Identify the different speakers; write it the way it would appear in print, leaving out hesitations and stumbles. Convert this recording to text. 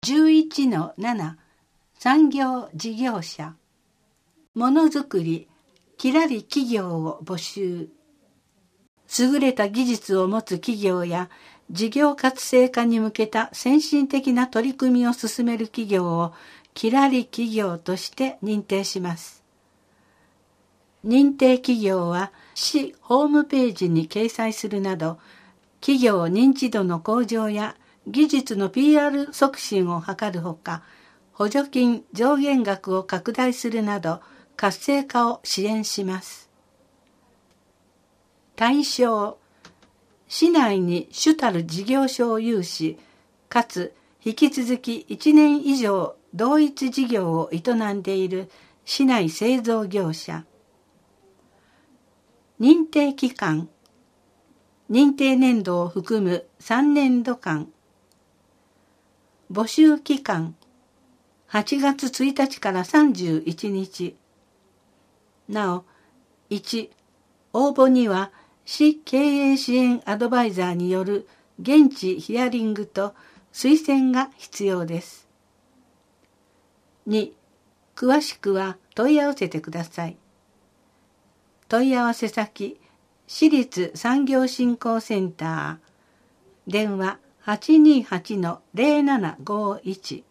Speaker 1: 11-7 産業事業者ものづくりきらり企業を募集。優れた技術を持つ企業や事業活性化に向けた先進的な取り組みを進める企業をきらり企業として認定します。認定企業は市ホームページに掲載するなど、企業認知度の向上や技術の PR 促進を図るほか、補助金上限額を拡大するなど活性化を支援します。対象、市内に主たる事業所を有し、かつ引き続き1年以上同一事業を営んでいる市内製造業者。認定期間、認定年度を含む3年度間。募集期間、8月1日から31日。なお、1、応募には市経営支援アドバイザーによる現地ヒアリングと推薦が必要です。2、詳しくは問い合わせてください。問い合わせ先、市立産業振興センター、電話828-0751